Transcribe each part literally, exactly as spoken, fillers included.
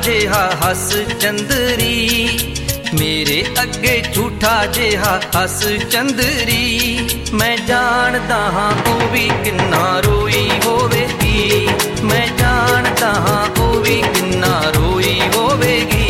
ਜਿਹਾ ਹੱਸ ਚੰਦਰੀ, ਮੇਰੇ ਅੱਗੇ ਝੂਠਾ ਜਿਹਾ ਹੱਸ ਚੰਦਰੀ। ਮੈਂ ਜਾਣਦਾ ਹਾਂ ਉਹ ਵੀ ਕਿੰਨਾ ਰੋਈ ਹੋਵੇਗੀ, ਮੈਂ ਜਾਣਦਾ ਹਾਂ ਉਹ ਵੀ ਕਿੰਨਾ ਰੋਈ ਹੋਵੇਗੀ।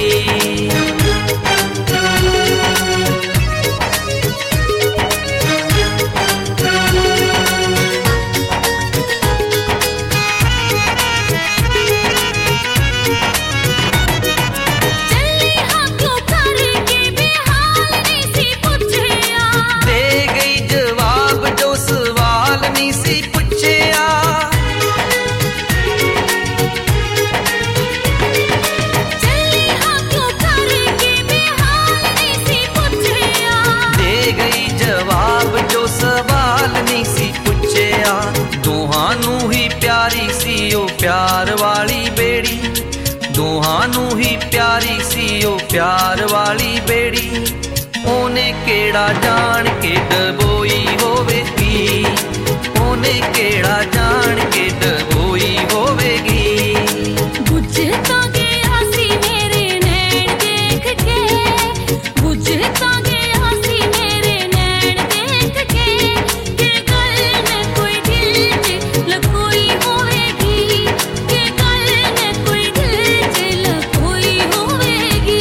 प्यार वाली बेड़ी, दोहां नू ही प्यारी सी ओ प्यार वाली बेड़ी। ओने केड़ा जान के डबोई होवेगी, ओने केड़ा जान के डबोई होवेगी। बुझता गया सी मेरे नैन देख के, बुझता गया सी मेरे नैन देख के, के गल में कोई दिल च लकोई होवेगी, के गल में कोई दिल च लकोई होवेगी।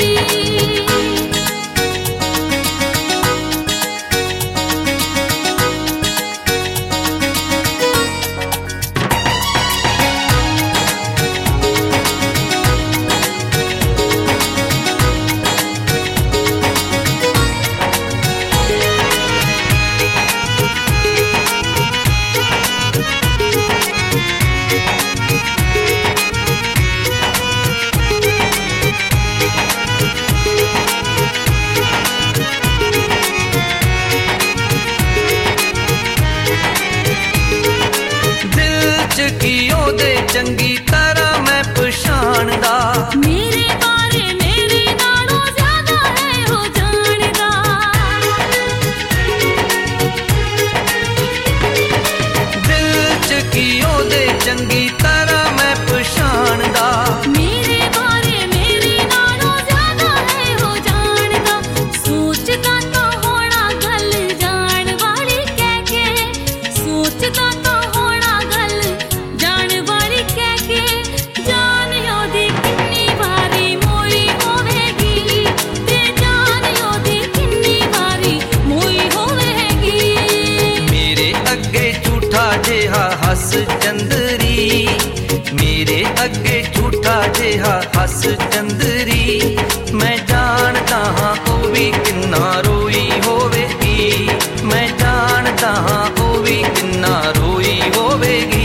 की ओदे चंगी तरह मैं पछाणदा, मेरे बारे मेरे नालों ज्यादा है हो जानदा। दिल च की ओदे चंगी तरह मैं पछाणदा, मेरे बारे मेरे नालों ज्यादा है हो जानदा। सोचदा तो होना गल जान वाली कह के, सोचदा तो होना गल जान वाली कह के, जान ओदी किन्नी वारी मोई होवेगी, ते जान ओदी किन्नी वारी मोई होवेगी। मेरे अगे झूठा जिहा हस चंदरी, मेरे अगे झूठा जिहा हस चंदरी। मैं जानदा हां ओ भी किन्ना रोई होवेगी, मैं जानदा हां ओ भी किन्ना रोई होवेगी।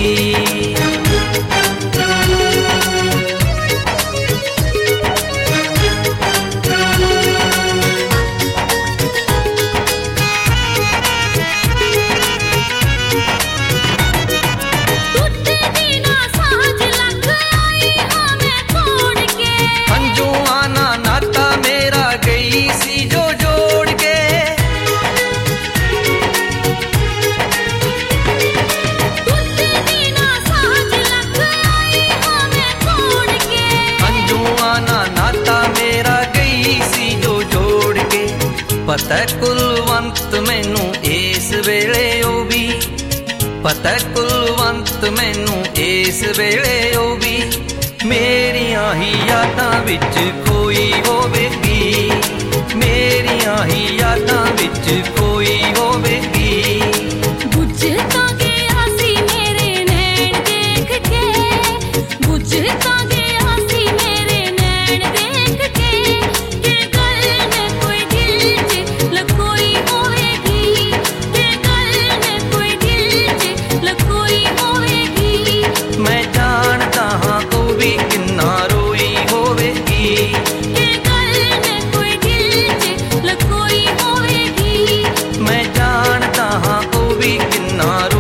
पता कुलवंत मैनू इस वेले ओ भी, पता कुलवंत मैनू इस वेले ओ भी। मेरियां ही यादां विच कोई होवेगी, मेरियां ही यादां विच कोई होवेगी। बुझता गया सी मेरे नैन देख के, बुझता गया सी मेरे नैन देख के, के गल में कोई दिल च लकोई होवेगी, के गल में कोई दिल च लकोई होवेगी। मैं जानदा हां ओ भी किन्ना रोई होवेगी, के गल में कोई दिल च लकोई होवेगी। मैं जानदा हां ओ भी किन्ना